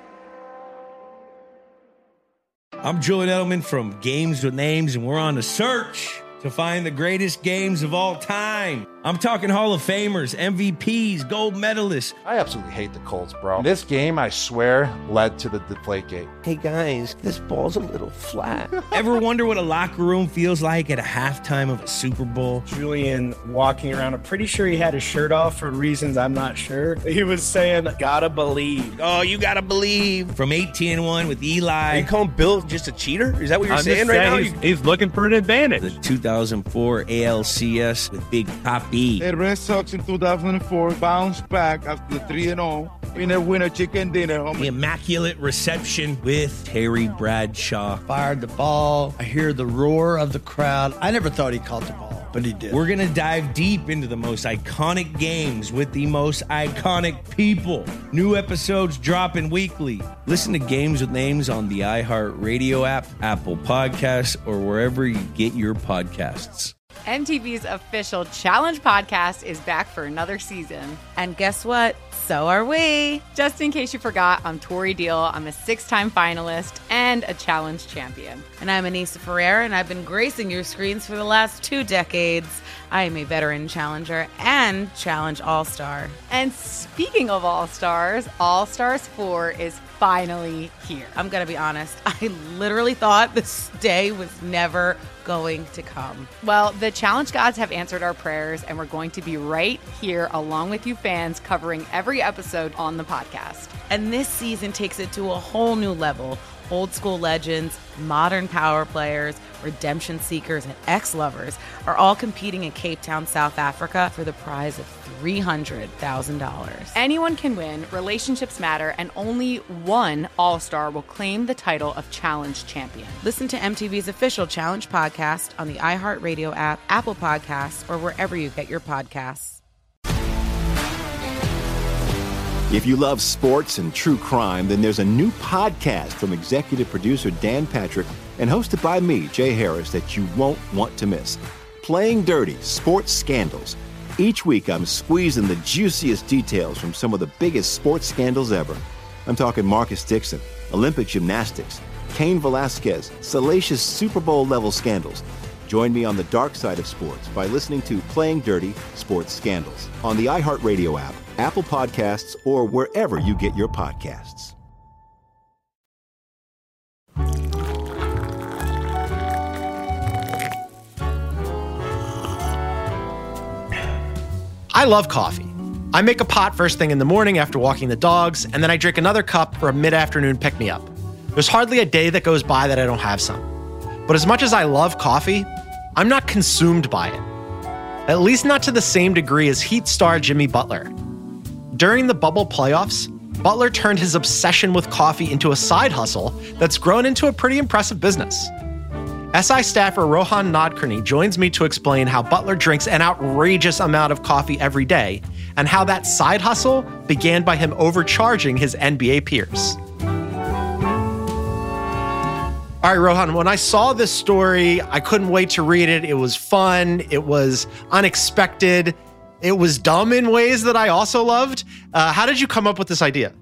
I'm Julian Edelman from Games with Names, and we're on a search to find the greatest games of all time. I'm talking Hall of Famers, MVPs, gold medalists. I absolutely hate the Colts, bro. This game, I swear, led to the Deflategate. Hey guys, this ball's a little flat. Ever wonder what a locker room feels like at a halftime of a Super Bowl? Julian walking around, I'm pretty sure he had his shirt off for reasons I'm not sure. He was saying, gotta believe. Oh, you gotta believe. From 18-1 with Eli. Are you calling Bill just a cheater? Is that what you're saying right now? He's looking for an advantage. The 2004 ALCS with Big Papi. The Red Sox in 2004 bounced back after 3-0. Winner chicken dinner. The immaculate reception with Terry Bradshaw. Fired the ball. I hear the roar of the crowd. I never thought he caught the ball. But he did. We're going to dive deep into the most iconic games with the most iconic people. New episodes dropping weekly. Listen to Games with Names on the iHeartRadio app, Apple Podcasts, or wherever you get your podcasts. MTV's official Challenge podcast is back for another season. And guess what? So are we. Just in case you forgot, I'm Tori Deal. I'm a 6-time finalist and a Challenge champion. And I'm Anissa Ferreira, and I've been gracing your screens for the last 2 decades. I am a veteran challenger and Challenge All-Star. And speaking of All-Stars, All-Stars 4 is finally here. I'm going to be honest. I literally thought this day was never going to come. Well, the Challenge gods have answered our prayers, and we're going to be right here along with you fans covering every episode on the podcast. And this season takes it to a whole new level. Old school legends, modern power players, redemption seekers, and ex-lovers are all competing in Cape Town, South Africa for the prize of $300,000. Anyone can win, relationships matter, and only one All-Star will claim the title of Challenge champion. Listen to MTV's official Challenge podcast on the iHeartRadio app, Apple Podcasts, or wherever you get your podcasts. If you love sports and true crime, then there's a new podcast from executive producer Dan Patrick and hosted by me, Jay Harris, that you won't want to miss. Playing Dirty: Sports Scandals. Each week, I'm squeezing the juiciest details from some of the biggest sports scandals ever. I'm talking Marcus Dixon, Olympic gymnastics, Cain Velasquez, salacious Super Bowl-level scandals. Join me on the dark side of sports by listening to Playing Dirty: Sports Scandals on the iHeartRadio app, Apple Podcasts, or wherever you get your podcasts. I love coffee. I make a pot first thing in the morning after walking the dogs, and then I drink another cup for a mid-afternoon pick-me-up. There's hardly a day that goes by that I don't have some. But as much as I love coffee, I'm not consumed by it. At least not to the same degree as Heat star Jimmy Butler. During the bubble playoffs, Butler turned his obsession with coffee into a side hustle that's grown into a pretty impressive business. SI staffer Rohan Nadkarni joins me to explain how Butler drinks an outrageous amount of coffee every day and how that side hustle began by him overcharging his NBA peers. All right, Rohan, when I saw this story, I couldn't wait to read it. It was fun. It was unexpected. It was dumb in ways that I also loved. How did you come up with this idea?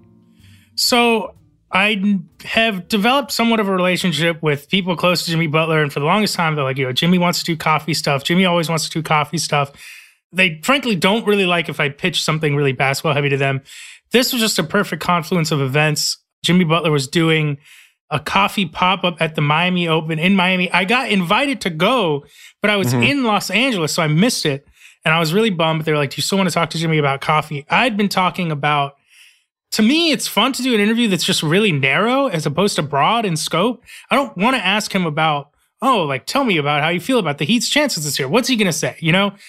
So I have developed somewhat of a relationship with people close to Jimmy Butler. And for the longest time, they're like, Jimmy wants to do coffee stuff. Jimmy always wants to do coffee stuff. They frankly don't really like if I pitch something really basketball heavy to them. This was just a perfect confluence of events. Jimmy Butler was doing a coffee pop-up at the Miami Open in Miami. I got invited to go, but I was in Los Angeles, so I missed it. And I was really bummed. But they were like, do you still want to talk to Jimmy about coffee? I'd been talking about, to me, it's fun to do an interview that's just really narrow as opposed to broad in scope. I don't want to ask him about, tell me about how you feel about the Heat's chances this year. What's he going to say?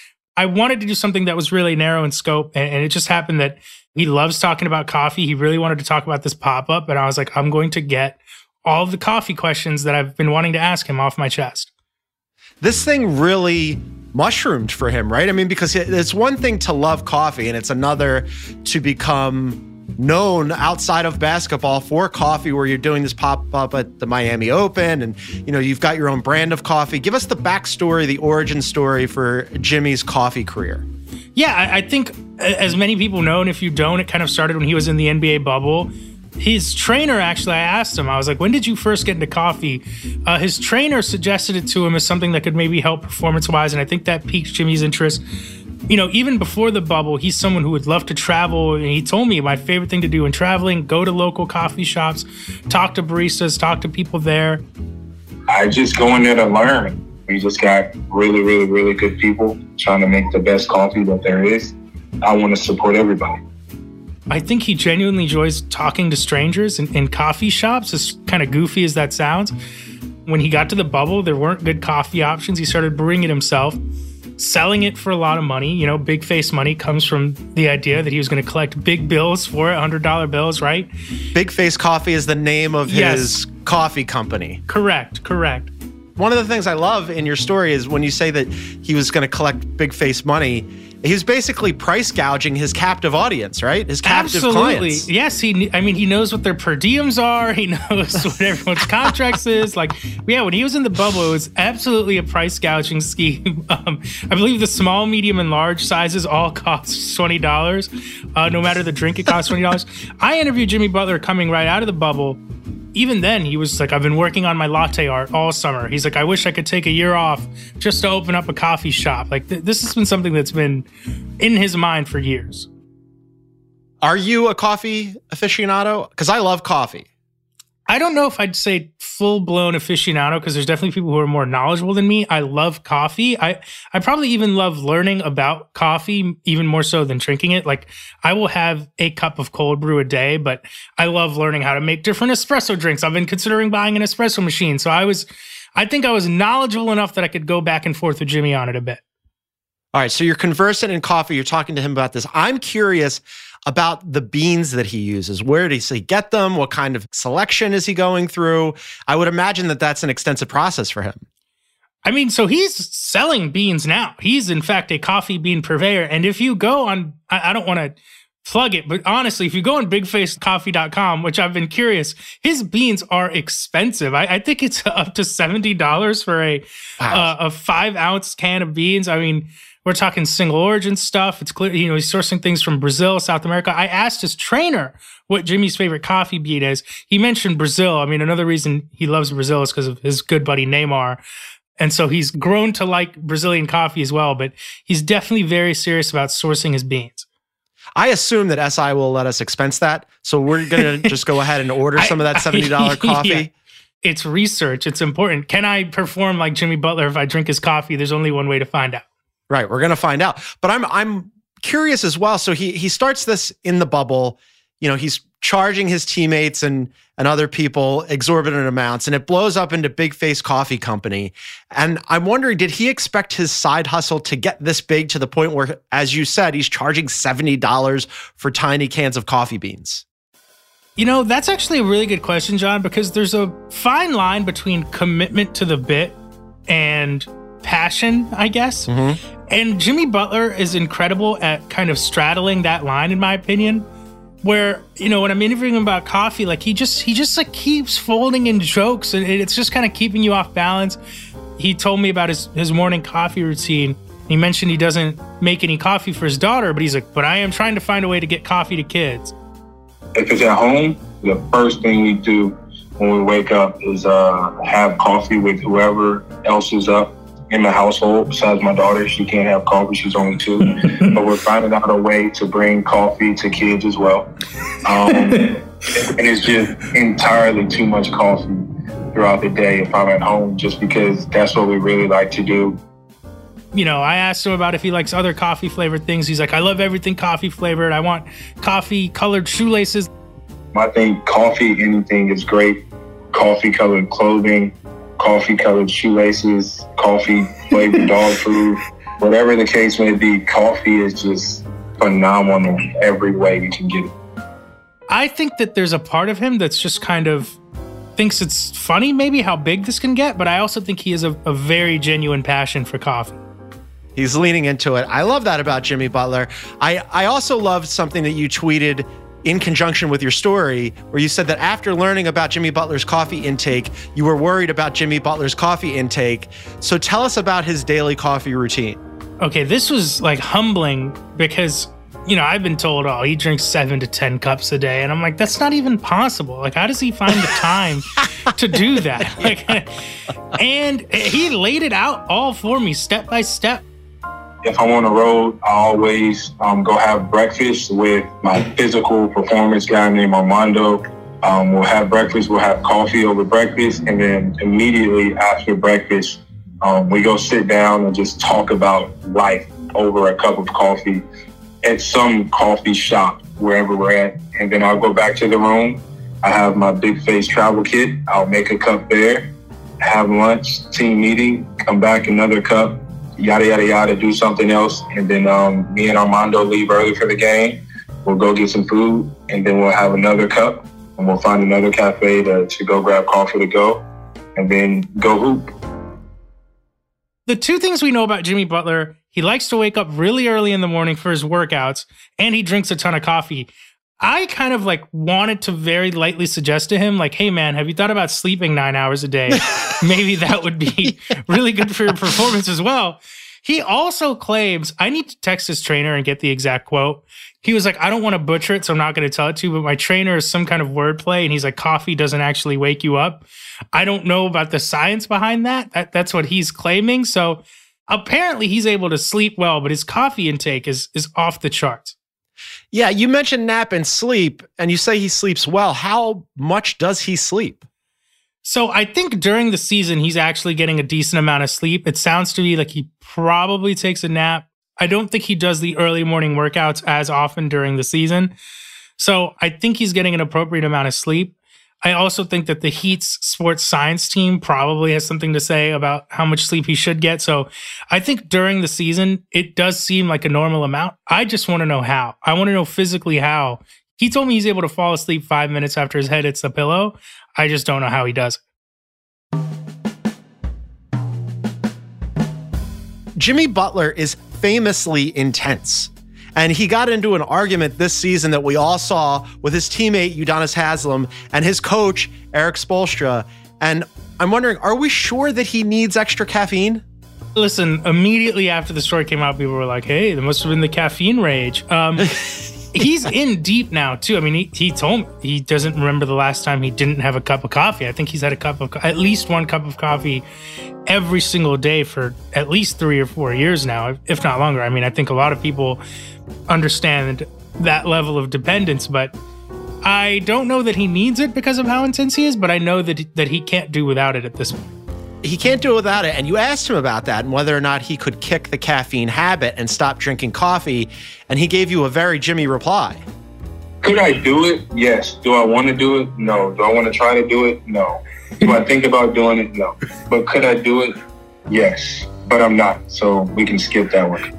I wanted to do something that was really narrow in scope. And it just happened that he loves talking about coffee. He really wanted to talk about this pop-up. And I was like, I'm going to get all of the coffee questions that I've been wanting to ask him off my chest. This thing really mushroomed for him, right? I mean, because it's one thing to love coffee and it's another to become known outside of basketball for coffee, where you're doing this pop-up at the Miami Open and, you've got your own brand of coffee. Give us the backstory, the origin story for Jimmy's coffee career. Yeah, I think as many people know, and if you don't, it kind of started when he was in the NBA bubble. His trainer, actually, I asked him, I was like, when did you first get into coffee? His trainer suggested it to him as something that could maybe help performance-wise, and I think that piqued Jimmy's interest. Even before the bubble, he's someone who would love to travel, and he told me my favorite thing to do in traveling, go to local coffee shops, talk to baristas, talk to people there. I just go in there to learn. We just got really, really, really good people trying to make the best coffee that there is. I want to support everybody. I think he genuinely enjoys talking to strangers in coffee shops, as kind of goofy as that sounds. When he got to the bubble, there weren't good coffee options. He started brewing it himself, selling it for a lot of money. Big face money comes from the idea that he was going to collect big bills for it, $100 bills, right? Big Face Coffee is the name of his coffee company. Correct. One of the things I love in your story is when you say that he was going to collect big face money, he was basically price gouging his captive audience, right? His captive clients. Yes, he knows what their per diems are. He knows what everyone's contracts is. Like, yeah, when he was in the bubble, it was absolutely a price gouging scheme. I believe the small, medium, and large sizes all cost $20. No matter the drink, it costs $20. I interviewed Jimmy Butler coming right out of the bubble. Even then, he was like, I've been working on my latte art all summer. He's like, I wish I could take a year off just to open up a coffee shop. Like, this has been something that's been in his mind for years. Are you a coffee aficionado? Because I love coffee. I don't know if I'd say full-blown aficionado, because there's definitely people who are more knowledgeable than me. I love coffee. I probably even love learning about coffee even more so than drinking it. Like, I will have a cup of cold brew a day, but I love learning how to make different espresso drinks. I've been considering buying an espresso machine. So I think I was knowledgeable enough that I could go back and forth with Jimmy on it a bit. All right, so you're conversant in coffee. You're talking to him about this. I'm curious about the beans that he uses. Where does he get them? What kind of selection is he going through? I would imagine that that's an extensive process for him. I mean, so he's selling beans now. He's, in fact, a coffee bean purveyor. And if you go on, I don't want to plug it, but honestly, if you go on bigfacecoffee.com, which I've been curious, his beans are expensive. I think it's up to $70 for a 5-ounce can of beans. I mean, we're talking single origin stuff. It's clear, he's sourcing things from Brazil, South America. I asked his trainer what Jimmy's favorite coffee bean is. He mentioned Brazil. I mean, another reason he loves Brazil is because of his good buddy Neymar. And so he's grown to like Brazilian coffee as well, but he's definitely very serious about sourcing his beans. I assume that SI will let us expense that. So we're going to just go ahead and order some of that $70 coffee. Yeah. It's research. It's important. Can I perform like Jimmy Butler if I drink his coffee? There's only one way to find out. Right. We're going to find out. But I'm curious as well. So he starts this in the bubble. He's charging his teammates and other people exorbitant amounts, and it blows up into Big Face Coffee Company. And I'm wondering, did he expect his side hustle to get this big to the point where, as you said, he's charging $70 for tiny cans of coffee beans? That's actually a really good question, John, because there's a fine line between commitment to the bit and passion, I guess. Mm-hmm. And Jimmy Butler is incredible at kind of straddling that line, in my opinion, where, when I'm interviewing him about coffee, like he just like keeps folding in jokes, and it's just kind of keeping you off balance. He told me about his morning coffee routine. He mentioned he doesn't make any coffee for his daughter, but he's like, but I am trying to find a way to get coffee to kids. If it's at home, the first thing we do when we wake up is have coffee with whoever else is up in the household. Besides my daughter, she can't have coffee. She's only 2. But we're finding out a way to bring coffee to kids as well. And it's just entirely too much coffee throughout the day if I'm at home, just because that's what we really like to do. I asked him about if he likes other coffee flavored things. He's like, I love everything coffee flavored. I want coffee colored shoelaces. I think coffee, anything is great. Coffee colored clothing, coffee colored shoelaces, coffee flavored dog food, whatever the case may be, coffee is just phenomenal every way you can get it. I think that there's a part of him that's just kind of thinks it's funny maybe how big this can get, but I also think he has a very genuine passion for coffee. He's leaning into it. I love that about Jimmy Butler. I also loved something that you tweeted in conjunction with your story, where you said that after learning about Jimmy Butler's coffee intake, you were worried about Jimmy Butler's coffee intake. So tell us about his daily coffee routine. Okay, this was like humbling because, I've been told, he drinks 7 to 10 cups a day. And I'm like, that's not even possible. Like, how does he find the time to do that? And he laid it out all for me, step by step. If I'm on the road, I always go have breakfast with my physical performance guy named Armando. We'll have breakfast, we'll have coffee over breakfast, and then immediately after breakfast, we go sit down and just talk about life over a cup of coffee at some coffee shop, wherever we're at. And then I'll go back to the room. I have my Big Face travel kit. I'll make a cup there, have lunch, team meeting, come back, another cup, yada, yada, yada, do something else. And then me and Armando leave early for the game. We'll go get some food, and then we'll have another cup, and we'll find another cafe to go grab coffee to go, and then go hoop. The two things we know about Jimmy Butler, he likes to wake up really early in the morning for his workouts, and he drinks a ton of coffee. I kind of like wanted to very lightly suggest to him, like, hey man, have you thought about sleeping 9 hours a day? Maybe that would be really good for your performance as well. He also claims, I need to text his trainer and get the exact quote. He was like, I don't want to butcher it, so I'm not going to tell it to you, but my trainer is some kind of wordplay, and he's like, coffee doesn't actually wake you up. I don't know about the science behind that. That's what he's claiming. So apparently he's able to sleep well, but his coffee intake is off the charts. Yeah, you mentioned nap and sleep, and you say he sleeps well. How much does he sleep? So I think during the season, he's actually getting a decent amount of sleep. It sounds to me like he probably takes a nap. I don't think he does the early morning workouts as often during the season. So I think he's getting an appropriate amount of sleep. I also think that the Heat's sports science team probably has something to say about how much sleep he should get. So I think during the season, it does seem like a normal amount. I just want to know how. I want to know physically how. He told me he's able to fall asleep 5 minutes after his head hits the pillow. I just don't know how he does it. Jimmy Butler is famously intense. And he got into an argument this season that we all saw with his teammate, Udonis Haslem, and his coach, Erik Spoelstra. And I'm wondering, are we sure that he needs extra caffeine? Listen, immediately after the story came out, people were like, hey, there must have been the caffeine rage. He's in deep now, too. I mean, he told me he doesn't remember the last time he didn't have a cup of coffee. I think he's had at least one cup of coffee every single day for at least 3 or 4 years now, if not longer. I mean, I think a lot of people understand that level of dependence, but I don't know that he needs it because of how intense he is, but I know that he can't do without it at this point. He can't do it without it. And you asked him about that and whether or not he could kick the caffeine habit and stop drinking coffee. And he gave you a very Jimmy reply. Could I do it? Yes. Do I want to do it? No. Do I want to try to do it? No. Do I think about doing it? No. But could I do it? Yes. But I'm not. So we can skip that one.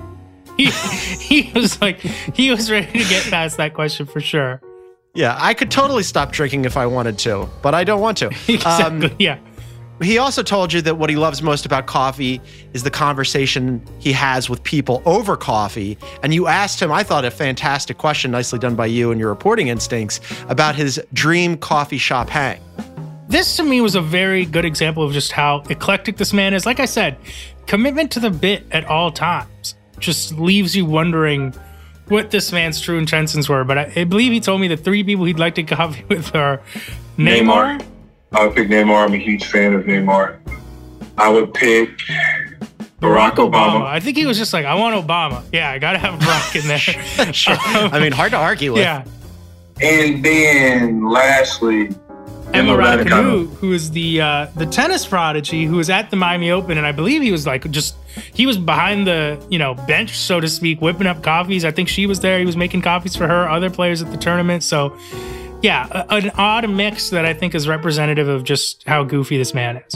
He was ready to get past that question for sure. Yeah, I could totally stop drinking if I wanted to, but I don't want to. Exactly, yeah. He also told you that what he loves most about coffee is the conversation he has with people over coffee. And you asked him, I thought, a fantastic question, nicely done by you and your reporting instincts, about his dream coffee shop hang. This, to me, was a very good example of just how eclectic this man is. Like I said, commitment to the bit at all times just leaves you wondering what this man's true intentions were. But I believe he told me the 3 people he'd like to coffee with are Neymar. I would pick Neymar. I'm a huge fan of Neymar. I would pick Barack Obama. I think he was just like, I want Obama. Yeah, I got to have Barack in there. Sure. I mean, hard to argue with. Yeah. And then lastly, Emma Raducanu, who is the tennis prodigy who was at the Miami Open. And I believe he was he was behind the, bench, so to speak, whipping up coffees. I think she was there. He was making coffees for her, other players at the tournament. So yeah, an odd mix that I think is representative of just how goofy this man is.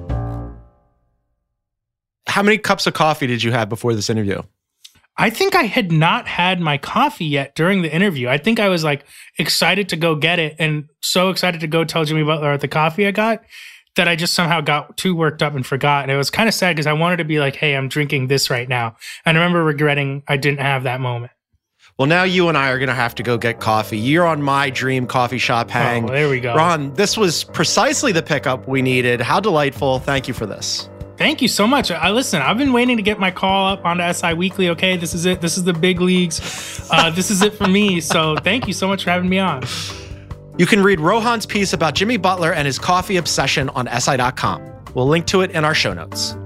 How many cups of coffee did you have before this interview? I think I had not had my coffee yet during the interview. I think I was excited to go get it and so excited to go tell Jimmy Butler at the coffee I got that I just somehow got too worked up and forgot. And it was kind of sad because I wanted to be like, hey, I'm drinking this right now. And I remember regretting I didn't have that moment. Well, now you and I are going to have to go get coffee. You're on my dream coffee shop hang. Oh, there we go. Ron, this was precisely the pickup we needed. How delightful. Thank you for this. Thank you so much. Listen, I've been waiting to get my call up onto SI Weekly. Okay, this is it. This is the big leagues. This is it for me. So thank you so much for having me on. You can read Rohan's piece about Jimmy Butler and his coffee obsession on SI.com. We'll link to it in our show notes.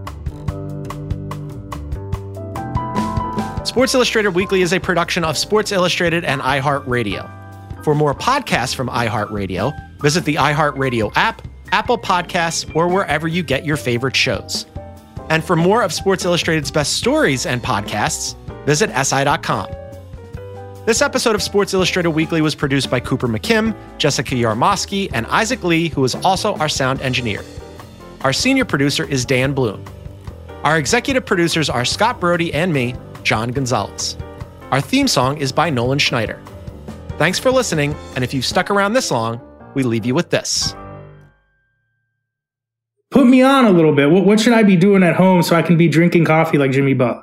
Sports Illustrated Weekly is a production of Sports Illustrated and iHeartRadio. For more podcasts from iHeartRadio, visit the iHeartRadio app, Apple Podcasts, or wherever you get your favorite shows. And for more of Sports Illustrated's best stories and podcasts, visit SI.com. This episode of Sports Illustrated Weekly was produced by Cooper McKim, Jessica Yarmosky, and Isaac Lee, who is also our sound engineer. Our senior producer is Dan Bloom. Our executive producers are Scott Brody and me, John Gonzalez. Our theme song is by Nolan Schneider. Thanks for listening, and if you've stuck around this long, we leave you with this. put me on a little bit. What should I be doing at home so I can be drinking coffee like Jimmy Butler?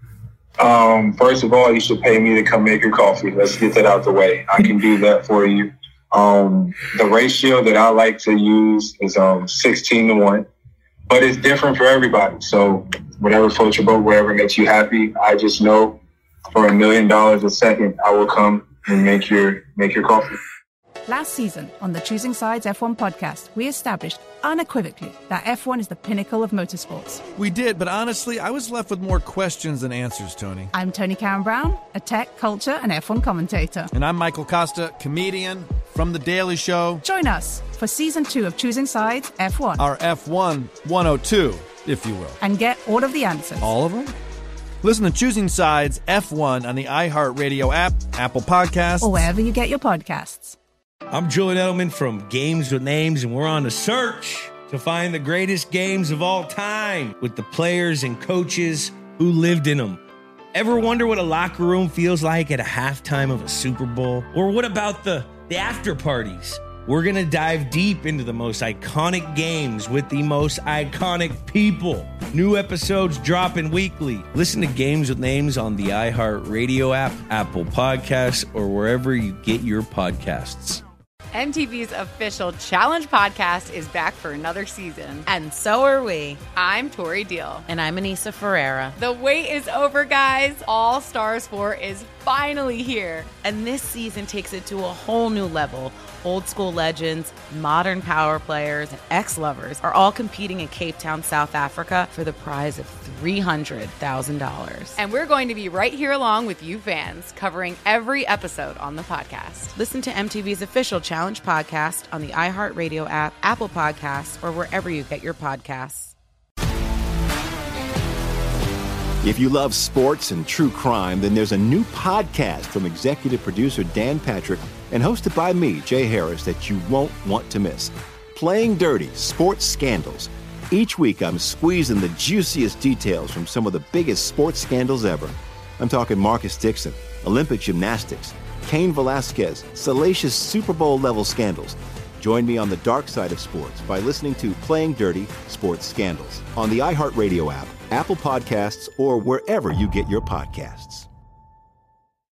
First of all, you should pay me to come make your coffee. Let's get that out the way. I can do that for you. The ratio that I like to use is 16-1, but it's different for everybody. So whatever floats your boat, whatever makes you happy. I just know for $1 million a second, I will come and make your coffee. Last season on the Choosing Sides F1 podcast, we established unequivocally that F1 is the pinnacle of motorsports. We did, but honestly, I was left with more questions than answers, Tony. I'm Tony Karen Brown, a tech, culture, and F1 commentator. And I'm Michael Costa, comedian from The Daily Show. Join us for Season 2 of Choosing Sides F1. Our F1 102, if you will. And get all of the answers. All of them? Listen to Choosing Sides F1 on the iHeartRadio app, Apple Podcasts, or wherever you get your podcasts. I'm Julian Edelman from Games with Names, and we're on a search to find the greatest games of all time with the players and coaches who lived in them. Ever wonder what a locker room feels like at a halftime of a Super Bowl? Or what about the after parties? We're going to dive deep into the most iconic games with the most iconic people. New episodes dropping weekly. Listen to Games with Names on the iHeartRadio app, Apple Podcasts, or wherever you get your podcasts. MTV's official Challenge podcast is back for another season. And so are we. I'm Tori Deal. And I'm Anissa Ferreira. The wait is over, guys. All Stars 4 is finally here. And this season takes it to a whole new level. Old school legends, modern power players, and ex-lovers are all competing in Cape Town, South Africa for the prize of $300,000. And we're going to be right here along with you fans, covering every episode on the podcast. Listen to MTV's official Challenge podcast on the iHeartRadio app, Apple Podcasts, or wherever you get your podcasts. If you love sports and true crime, then there's a new podcast from executive producer Dan Patrick and hosted by me, Jay Harris, that you won't want to miss. Playing Dirty: Sports Scandals. Each week, I'm squeezing the juiciest details from some of the biggest sports scandals ever. I'm talking Marcus Dixon, Olympic gymnastics, Cain Velasquez, salacious Super Bowl-level scandals. Join me on the dark side of sports by listening to Playing Dirty: Sports Scandals on the iHeartRadio app, Apple Podcasts, or wherever you get your podcasts.